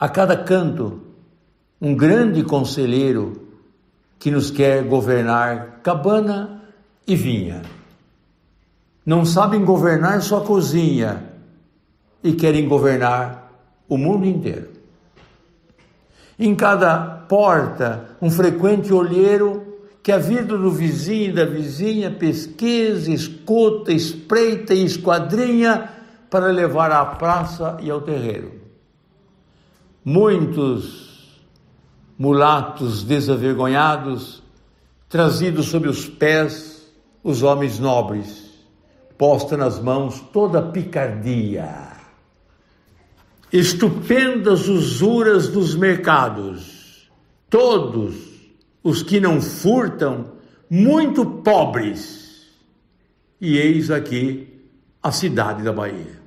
A cada canto, um grande conselheiro que nos quer governar cabana e vinha. Não sabem governar sua cozinha e querem governar o mundo inteiro. Em cada porta, um frequente olheiro que a vida do vizinho e da vizinha pesquisa, escuta, espreita e esquadrinha para levar à praça e ao terreiro. Muitos mulatos desavergonhados, trazidos sob os pés os homens nobres, posta nas mãos toda a picardia. Estupendas usuras dos mercados, todos os que não furtam, muito pobres. E eis aqui a cidade da Bahia.